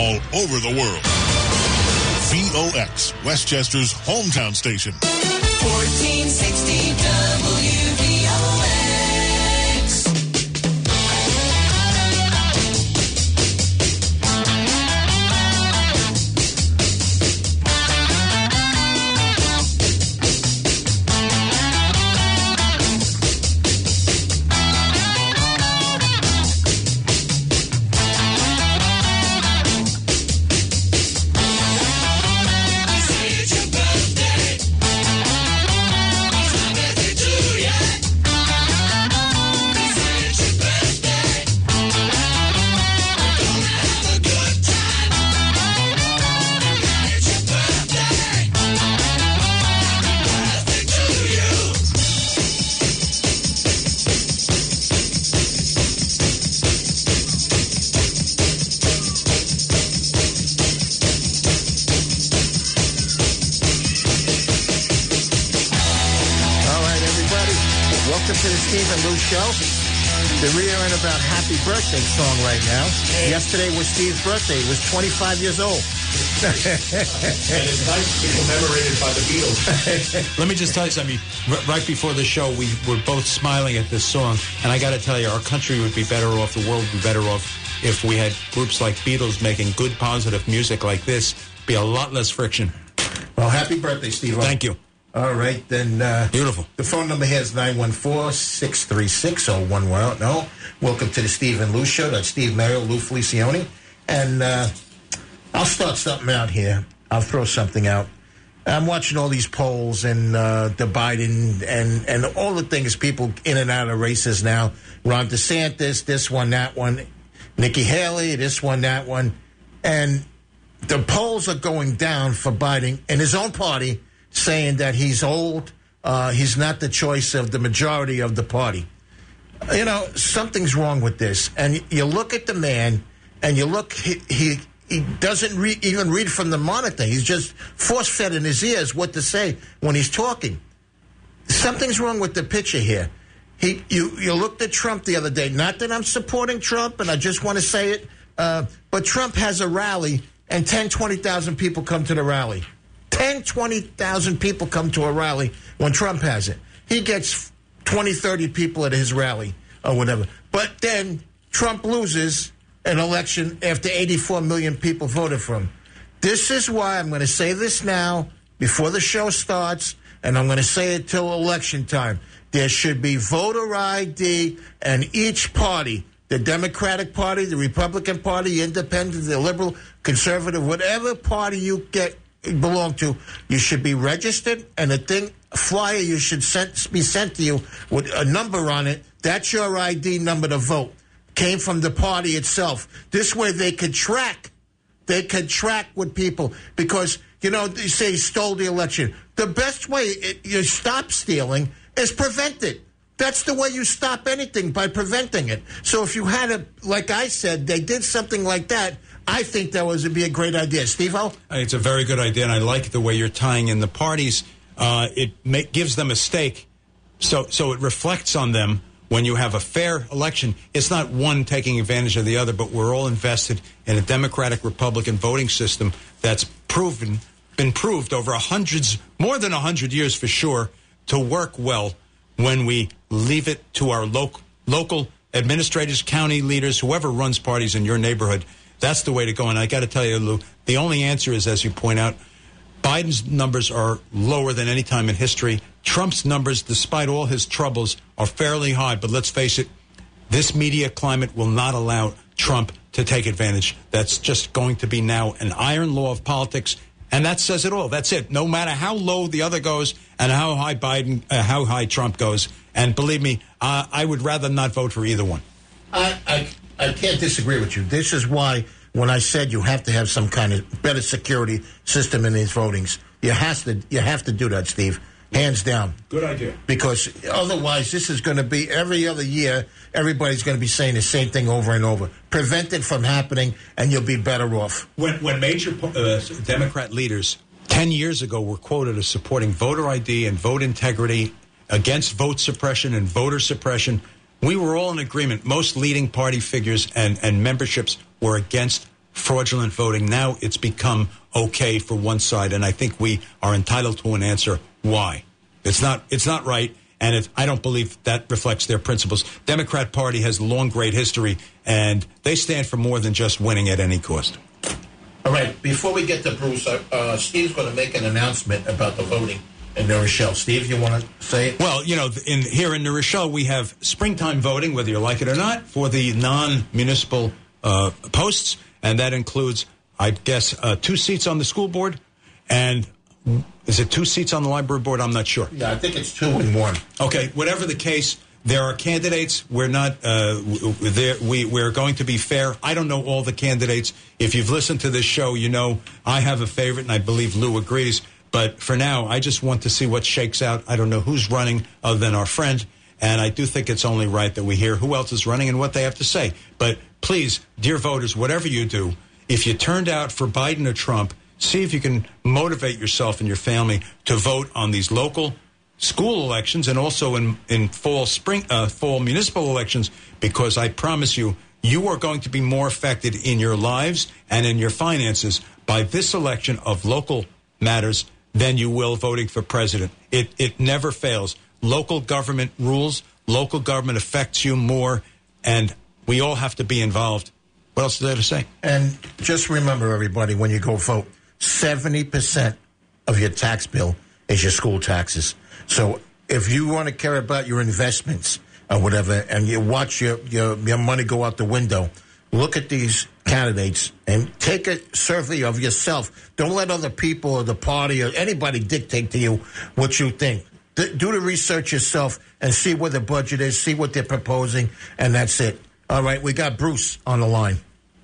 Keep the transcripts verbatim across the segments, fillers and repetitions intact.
all over the world. V O X, Westchester's hometown station. fourteen sixty W V O X. Birthday song right now. Yesterday was Steve's birthday. He was twenty-five years old. And it's nice to be commemorated by the Beatles. Let me just tell you something. R- right before the show, we were both smiling at this song, and I got to tell you, our country would be better off, the world would be better off if we had groups like Beatles making good, positive music like this. Be a lot less friction. Well, happy birthday, Steve. Thank you. All right, then. Uh, Beautiful. The phone number here is nine one four, six three six, oh one one oh. Welcome to the Steve and Lou Show. That's Steve Merrill, Lou Felicioni. And uh, I'll start something out here. I'll throw something out. I'm watching all these polls and uh, the Biden and, and all the things, people in and out of races now. Ron DeSantis, this one, that one. Nikki Haley, this one, that one. And the polls are going down for Biden in his own party, saying that he's old, uh, he's not the choice of the majority of the party. You know, something's wrong with this. And you look at the man, and you look, he he, he doesn't re- even read from the monitor. He's just force-fed in his ears what to say when he's talking. Something's wrong with the picture here. He, you, you looked at Trump the other day. Not that I'm supporting Trump, and I just want to say it, uh, but Trump has a rally, and ten, twenty thousand people come to the rally. ten, twenty thousand people come to a rally when Trump has it. He gets twenty, thirty people at his rally or whatever. But then Trump loses an election after eighty-four million people voted for him. This is why I'm going to say this now before the show starts, and I'm going to say it till election time. There should be voter I D, and each party, the Democratic Party, the Republican Party, the Independent, the Liberal, Conservative, whatever party you get belong to, you should be registered, and a thing, a flyer you should send, be sent to you with a number on it. That's your I D number to vote. Came from the party itself. This way they could track. They could track with people because, you know, they say he stole the election. The best way it, you stop stealing is prevent it. That's the way you stop anything, by preventing it. So if you had a, like I said, they did something like that, I think that was would be a great idea. Steve-O? It's a very good idea, and I like the way you're tying in the parties. Uh, it make, gives them a stake, so so it reflects on them when you have a fair election. It's not one taking advantage of the other, but we're all invested in a Democratic-Republican voting system that's proven, been proved over hundreds, more than a hundred years for sure, to work well when we leave it to our local local administrators, county leaders, whoever runs parties in your neighborhood. That's the way to go. And I got to tell you, Lou, the only answer is, as you point out, Biden's numbers are lower than any time in history. Trump's numbers, despite all his troubles, are fairly high. But let's face it, this media climate will not allow Trump to take advantage. That's just going to be now an iron law of politics. And that says it all. That's it. No matter how low the other goes and how high Biden, uh, how high Trump goes. And believe me, uh, I would rather not vote for either one. I, I I can't disagree with you. This is why when I said you have to have some kind of better security system in these votings, you have to you have to do that, Steve. Hands down. Good idea. Because otherwise, this is going to be every other year, everybody's going to be saying the same thing over and over. Prevent it from happening, and you'll be better off. When, when major uh, Democrat leaders ten years ago were quoted as supporting voter I D and vote integrity against vote suppression and voter suppression, we were all in agreement. Most leading party figures and, and memberships were against fraudulent voting. Now it's become okay for one side, and I think we are entitled to an answer why. It's not, it's not right, and it, I don't believe that reflects their principles. Democrat Party has long, great history, and they stand for more than just winning at any cost. All right, before we get to Bruce, uh, uh, Steve's going to make an announcement about the voting in New Rochelle. Steve, you want to say it? Well, you know, in here in New Rochelle, we have springtime voting, whether you like it or not, for the non-municipal uh, posts, and that includes, I guess, uh, two seats on the school board, and is it two seats on the library board? I'm not sure. Yeah, I think it's two and one. Okay, whatever the case, there are candidates. We're not uh, there. We we're going to be fair. I don't know all the candidates. If you've listened to this show, you know I have a favorite, and I believe Lou agrees. But for now, I just want to see what shakes out. I don't know who's running other than our friend, and I do think it's only right that we hear who else is running and what they have to say. But please, dear voters, whatever you do, if you turned out for Biden or Trump, see if you can motivate yourself and your family to vote on these local school elections and also in, in fall spring uh, fall municipal elections, because I promise you, you are going to be more affected in your lives and in your finances by this election of local matters than you will voting for president. It it never fails. Local government rules, local government affects you more, and we all have to be involved. What else is there to say? And just remember, everybody, when you go vote, seventy percent of your tax bill is your school taxes. So if you want to care about your investments or whatever, and you watch your, your, your money go out the window, look at these candidates and take a survey of yourself. Don't let other people or the party or anybody dictate to you what you think. D- do the research yourself and see where the budget is, see what they're proposing, and that's it. All right, we got Bruce on the line.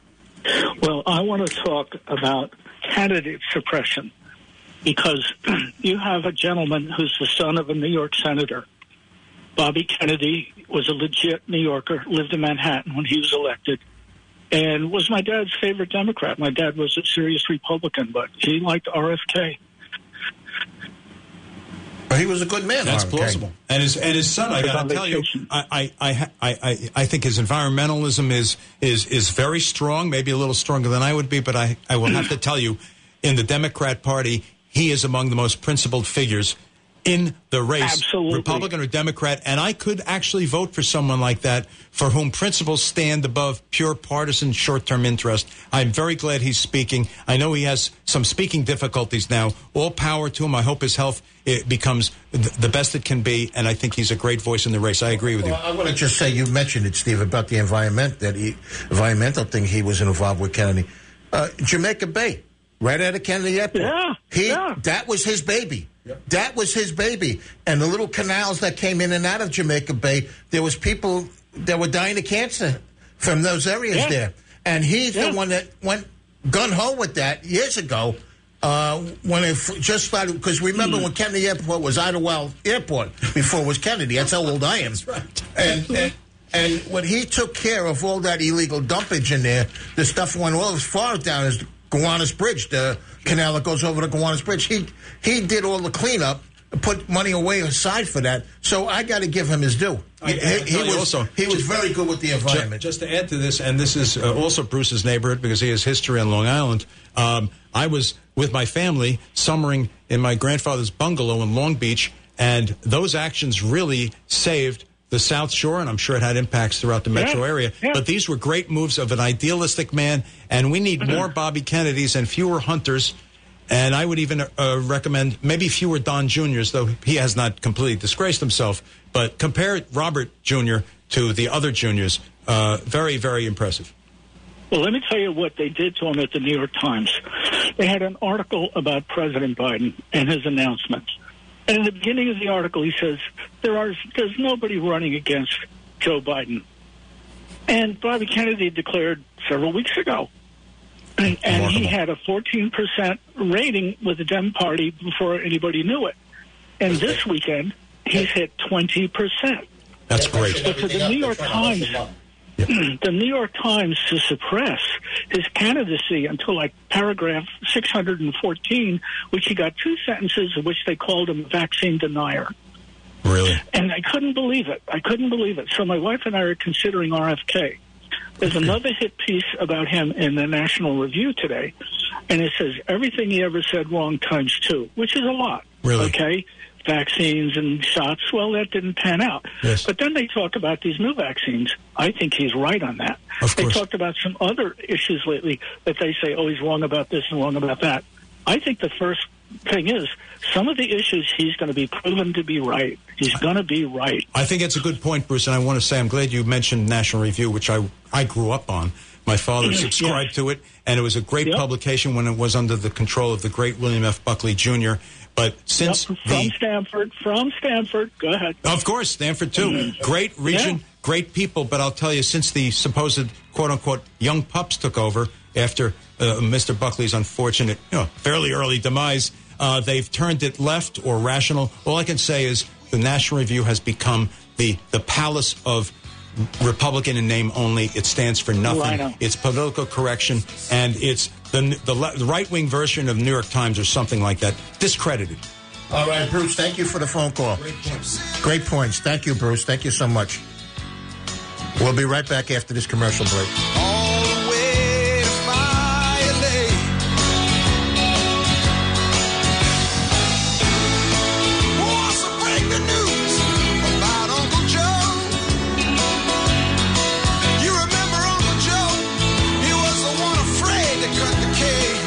Well, I want to talk about candidate suppression, because you have a gentleman who's the son of a New York senator. Bobby Kennedy was a legit New Yorker, lived in Manhattan when he was elected, and was my dad's favorite Democrat. My dad was a serious Republican, but he liked R F K. Well, he was a good man. That's R F K. plausible. And his and his son, I got to tell you, I, I I I I think his environmentalism is is is very strong, maybe a little stronger than I would be, but I, I will have to tell you, in the Democrat Party, he is among the most principled figures in the race, Absolutely. Republican or Democrat, and I could actually vote for someone like that for whom principles stand above pure partisan short-term interest. I'm very glad he's speaking. I know he has some speaking difficulties now. All power to him. I hope his health it becomes th- the best it can be, and I think he's a great voice in the race. I agree with you. Well, I want to just say, you mentioned it, Steve, about the environment, that he, environmental thing he was involved with Kennedy. Uh, Jamaica Bay, right out of Kennedy Airport. Yeah, he, yeah. That was his baby. That was his baby. And the little canals that came in and out of Jamaica Bay, there was people that were dying of cancer from those areas Yeah. there. And he's Yeah. the one that went gun-ho with that years ago uh, when it f- just started. Because remember Mm. when Kennedy Airport was Idlewild Airport before it was Kennedy. That's how old I am. That's right. And, and, and when he took care of all that illegal dumpage in there, the stuff went well as far down as Gowanus Bridge, the canal that goes over to Gowanus Bridge. He he did all the cleanup, put money away aside for that. So I got to give him his due. I- He, I he tell you was also, he was just- very good with the Ju- environment. Just to add to this, and this is uh, also Bruce's neighborhood because he has history on Long Island. Um, I was with my family summering in my grandfather's bungalow in Long Beach, and those actions really saved the South Shore, and I'm sure it had impacts throughout the metro Yeah, area. yeah. But these were great moves of an idealistic man, and we need more Bobby Kennedys and fewer Hunters. And I would even uh, recommend maybe fewer Don Juniors, though he has not completely disgraced himself. But compare Robert Junior to the other juniors. Uh, very, very impressive. Well, let me tell you what they did to him at the New York Times. They had an article about President Biden and his announcements. And in the beginning of the article, he says, there are there's nobody running against Joe Biden. And Bobby Kennedy declared several weeks ago. And, and he had a fourteen percent rating with the Dem Party before anybody knew it. And this weekend, he's hit twenty percent. That's great. But for the New York Times, the New York Times to suppress his candidacy until like paragraph six hundred fourteen, which he got two sentences of which they called him a vaccine denier. Really? And I couldn't believe it. I couldn't believe it. So my wife and I are considering R F K. There's another hit piece about him in the National Review today, and it says everything he ever said wrong times two, which is a lot. Really? Okay? Vaccines and shots, well, that didn't pan out. Yes. But then they talk about these new vaccines. I think he's right on that. Of they course. talked about some other issues lately that they say, oh, he's wrong about this and wrong about that. I think the first thing is, some of the issues he's going to be proven to be right. He's going to be right. I think it's a good point, Bruce, and I want to say I'm glad you mentioned National Review, which I, I grew up on. My father subscribed Yes. to it, and it was a great Yep. publication when it was under the control of the great William F. Buckley Junior But since Yep, from the... Stanford, from Stanford, go ahead. Of course, Stanford, too. Great region, Yeah. great people, but I'll tell you, since the supposed, quote-unquote, young pups took over after uh, Mister Buckley's unfortunate, you know, fairly early demise, uh, they've turned it left or rational. All I can say is the National Review has become the, the palace of Republican in name only. It stands for nothing. Rhino. It's political correction, and it's the, the, the right-wing version of New York Times or something like that, discredited. All right, Bruce, thank you for the phone call. Great points. Great points. Thank you, Bruce. Thank you so much. We'll be right back after this commercial break. All the way to Fire Lake. Wants to break the news about Uncle Joe. You remember Uncle Joe? He was the one afraid to cut the cake.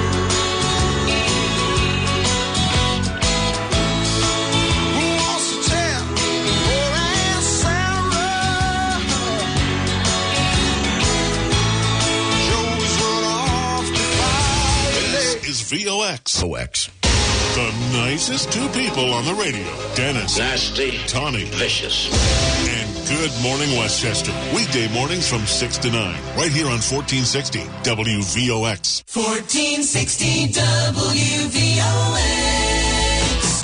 Who wants to tell poor Aunt Sarah? Joe's run off to Fire Lake. This is V O X. O X. The nicest two people on the radio. Dennis. Nasty. Tawny. Vicious. And Good Morning Westchester. Weekday mornings from six to nine. Right here on fourteen sixty W V O X. fourteen sixty W V O X.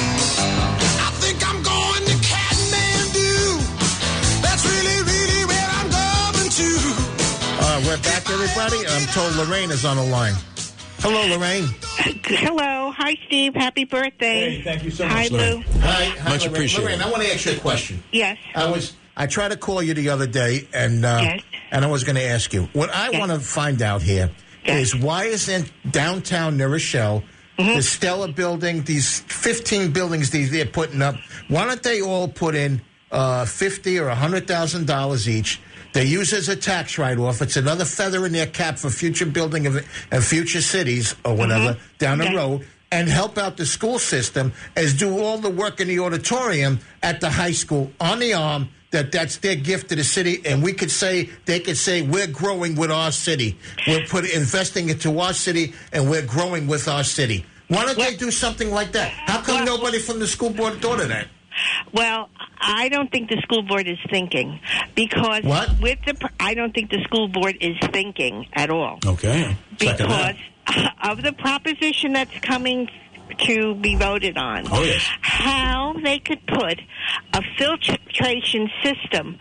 I think I'm going to Kathmandu. That's really, really where I'm going to. Uh, we're back, everybody. I'm told Lorraine is on the line. Hello, Lorraine. Hello. Hi, Steve. Happy birthday. Hey, thank you so Hi, much, Lou. Lorraine. Hi, hi Much Lorraine. appreciated. Lorraine, I want to ask you a question. Yes. I was I tried to call you the other day, and uh, Yes. and I was going to ask you what I Yes. want to find out here Yes. is why isn't downtown New Rochelle, Mm-hmm. the Stella Building, these fifteen buildings these they're putting up, why don't they all put in uh, fifty or a hundred thousand dollars each? They use as a tax write-off. It's another feather in their cap for future building of and future cities or whatever down the Okay. road. And help out the school system as do all the work in the auditorium at the high school on the arm. That that's their gift to the city, and we could say they could say we're growing with our city. We're put investing into our city, and we're growing with our city. Why don't they do something like that? How come Well- nobody from the school board thought of that? Well, I don't think the school board is thinking because What? with the pr- I don't think the school board is thinking at all Okay. Second because that. of the proposition that's coming to be voted on. Oh, yes. How they could put a filtration system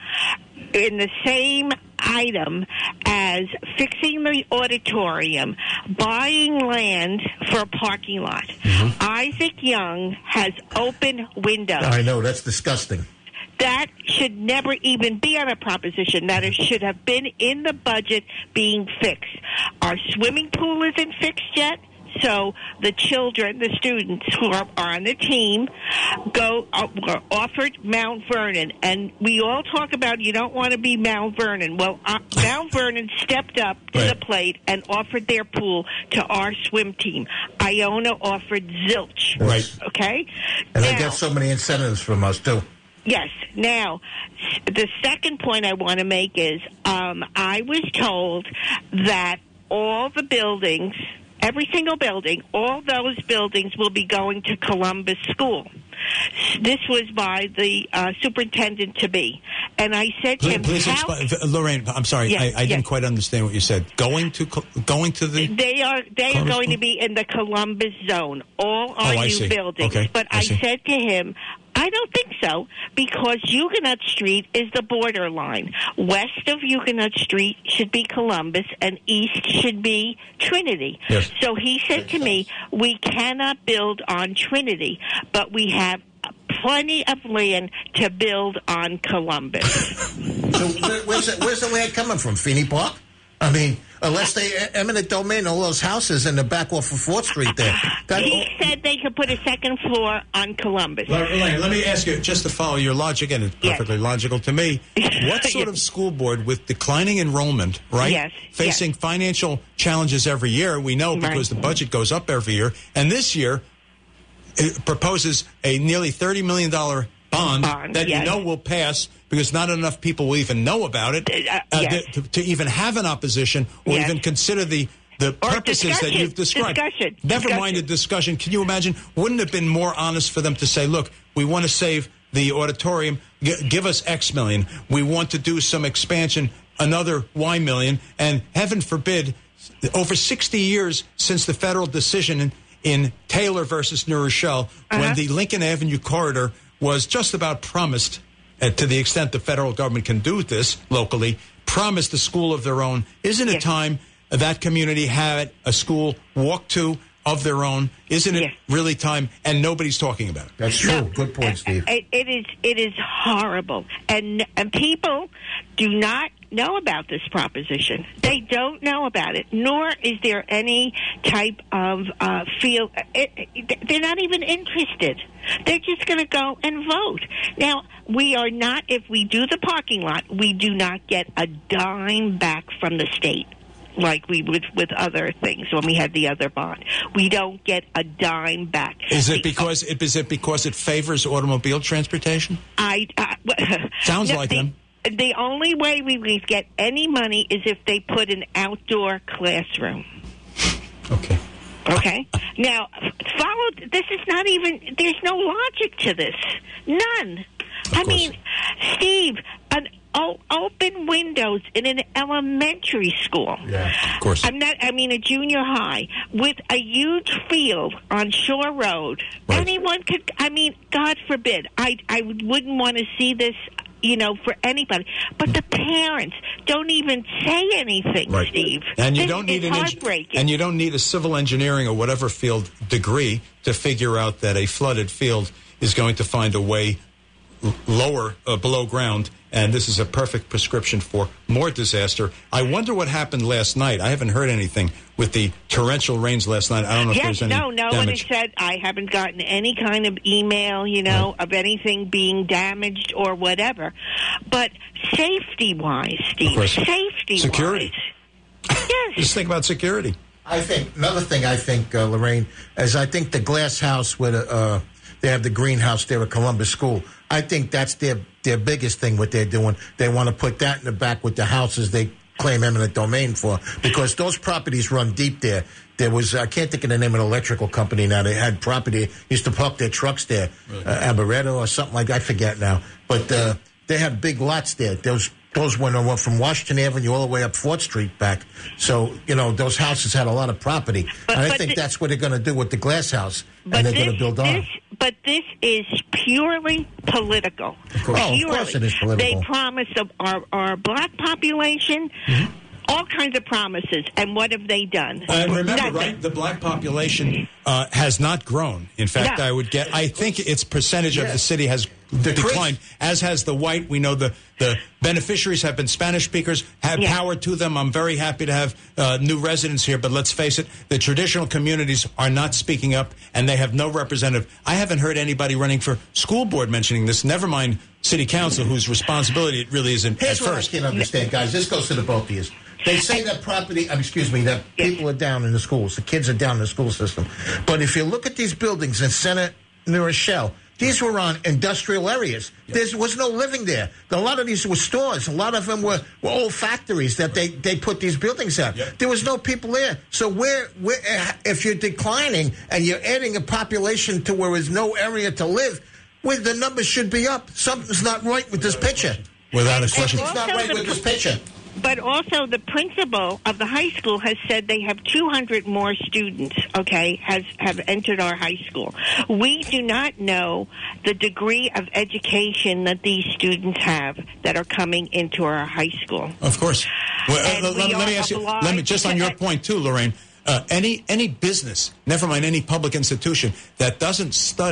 in the same item as fixing the auditorium, buying land for a parking lot. Mm-hmm. Isaac Young has open windows. I know that's disgusting. That should never even be on a proposition. That it should have been in the budget being fixed. Our swimming pool isn't fixed yet. So the children, the students who are, are on the team, go uh, were offered Mount Vernon, and we all talk about you don't want to be Mount Vernon. Well, uh, Mount Vernon stepped up to Right. the plate and offered their pool to our swim team. Iona offered zilch. Right. Okay. And they Now- get so many incentives from us too. Yes. Now, s- the second point I want to make is um, I was told that all the buildings, every single building, all those buildings will be going to Columbus School. This was by the uh, superintendent to be. And I said to Please, him, please how... explain. Lorraine, I'm sorry. Yes, I, I didn't yes. quite understand what you said. Going to Col- going to the... They are they are Columbus going School? to be in the Columbus zone. All Oh, are I new see. buildings. Okay, But I I, see. said to him, I don't think so, because Huguenot Street is the borderline. West of Huguenot Street should be Columbus, and east should be Trinity. Yes. So he said to me, we cannot build on Trinity, but we have plenty of land to build on Columbus. So where, where's, the, where's the land coming from? Feeney Park? I mean, unless they eminent domain all those houses in the back off of fourth Street there. That, He said they could put a second floor on Columbus. Elaine, let me ask you, just to follow your logic, and it's perfectly Yes. logical to me, what sort Yes. of school board with declining enrollment, right? Yes, Facing yes. financial challenges every year, we know because Right. the budget goes up every year, and this year it proposes a nearly thirty million dollars bond, Bond, that yes. you know will pass because not enough people will even know about it Uh, uh, yes. to, to even have an opposition or Yes. even consider the the Or purposes that discussion. you've described. Discussion. Never Discussion. mind a discussion. Can you imagine? Wouldn't it have been more honest for them to say, look, we want to save the auditorium, G- give us X million. We want to do some expansion, another Y million. And heaven forbid, over sixty years since the federal decision in, in Taylor versus New Rochelle, Uh-huh. when the Lincoln Avenue corridor was just about promised, uh, to the extent the federal government can do this locally, promised a school of their own. Isn't it Yes. time that community had a school walk to of their own? Isn't it Yes. really time? And nobody's talking about it. that's true. No, Good point, Steve. It, it is. It is horrible, and and people do not know about this proposition. They don't know about it, nor is there any type of uh, feel. It, it, they're not even interested. They're just going to go and vote. Now, we are not. If we do the parking lot, we do not get a dime back from the state, like we would with other things when we had the other bond. We don't get a dime back. Is it The- because it is it because it favors automobile transportation? I uh, Sounds no, like the, them. The only way we would get any money is if they put an outdoor classroom. Okay. Okay. Now, follow. This is not even. There's no logic to this. None. I course. mean, Steve, an o- open windows in an elementary school. Yeah. Of course. I'm not. I mean, a junior high with a huge field on Shore Road. Right. Anyone could. I mean, God forbid. I I wouldn't want to see this. You know, for anybody, but the parents don't even say anything, Right. Steve. And you This don't need is an eng- heartbreaking. and you don't need a civil engineering or whatever field degree to figure out that a flooded field is going to find a way l- lower uh, below ground, and this is a perfect prescription for more disaster. I wonder what happened last night. I haven't heard anything with the torrential rains last night. I don't know if Yes, there's any no, no one has damage. said. I haven't gotten any kind of email, you know, of anything being damaged or whatever. But safety-wise, Steve, course. safety-wise, Security. yes, Just think about security. I think another thing. I think uh, Lorraine, is I think the glass house where the, uh, they have the greenhouse there at Columbus School. I think that's their their biggest thing. What they're doing, they want to put that in the back with the houses they claim eminent domain for, because those properties run deep there. There was I can't think of the name of the electrical company now. They had property used to park their trucks there, uh, Abaretto or something like that. I forget now, but uh, they had big lots there. Those. Those went on from Washington Avenue all the way up fourth Street back. So, you know, those houses had a lot of property. But- and I but think the- that's what they're going to do with the glass house. But and they're this, going to build on. this, but this is purely political. Of course. Oh, of course it is political. They promised of our, our black population Mm-hmm. all kinds of promises, and what have they done? And remember, Nothing. right, the black population uh, has not grown. In fact, No. I would get, I think its percentage of Yeah. the city has Decreased. declined, as has the white. We know the, the beneficiaries have been Spanish speakers, have Yeah. power to them. I'm very happy to have uh, new residents here, but let's face it, the traditional communities are not speaking up, and they have no representative. I haven't heard anybody running for school board mentioning this, never mind city council, whose responsibility it really isn't Here's at what first. I can't understand, guys. This goes to the both of you. They say that property, um, excuse me, that people are down in the schools. The kids are down in the school system. But if you look at these buildings in Center New Rochelle, these were on industrial areas. There was no living there. A lot of these were stores. A lot of them were, were old factories that they, they put these buildings at. Yep. There was no people there. So where, where, if you're declining and you're adding a population to where there's no area to live, well, the numbers should be up. Something's not right with this picture. Without a question. Something's not Also, right the with this pr- picture. But also, the principal of the high school has said they have two hundred more students, okay, has have entered our high school. We do not know the degree of education that these students have that are coming into our high school. Of course. Well, And uh, let, we let me are ask you. obliged Let me just on to- your point too, Lorraine. Uh, any any business, never mind any public institution, that doesn't study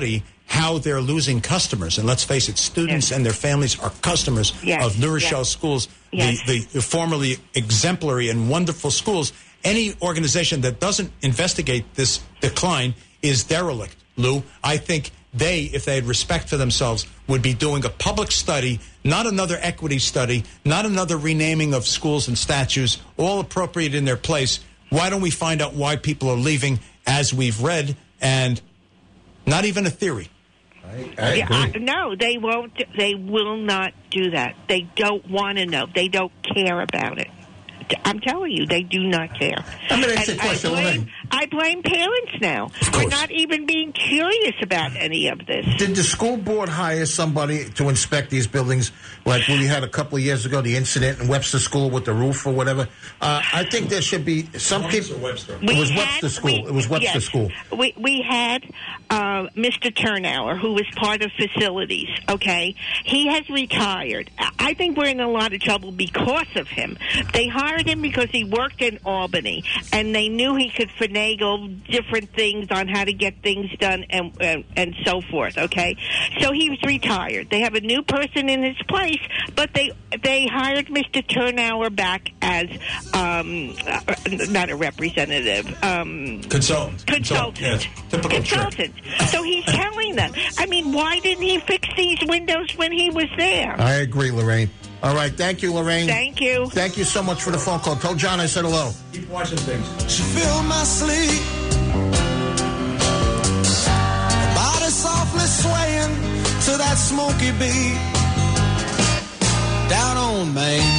how they're losing customers. And let's face it, students Yes. and their families are customers Yes. of New Rochelle Yes. schools, Yes. the, the, the formerly exemplary and wonderful schools. Any organization that doesn't investigate this decline is derelict, Lou. I think they, if they had respect for themselves, would be doing a public study, not another equity study, not another renaming of schools and statues, all appropriate in their place. Why don't we find out why people are leaving, as we've read, and not even a theory? I, I Yeah, agree. I, no, they won't. They will not do that. They don't want to know. They don't care about it. I'm telling you, they do not care. I'm going to ask you a And question, I blame, Lorraine. I blame parents now for course. not even being curious about any of this. Did the school board hire somebody to inspect these buildings, like we had a couple of years ago, the incident in Webster School with the roof or whatever? Uh, I think there should be some Lawrence people. or Webster? It was We Webster had- School. we- It was Webster yes. School. We we had uh, Mister Turnauer, who was part of facilities. Okay, he has retired. I- I think we're in a lot of trouble because of him. They hired him because he worked in Albany, and they knew he could finagle different things on how to get things done and and, and so forth. Okay, so he was retired. They have a new person in his place, but they they hired Mister Turnauer back as um, uh, not a representative. Um, Consultant. Consultant. Yes. Typical trick. Consultant. So he's telling them. I mean, why didn't he fix these windows when he was there? I agree, Lorraine. All right. Thank you, Lorraine. Thank you. Thank you so much for the phone call. Tell John I said hello. Keep watching things. She filled my sleep. Her body softly swaying to that smoky beat. Down on Main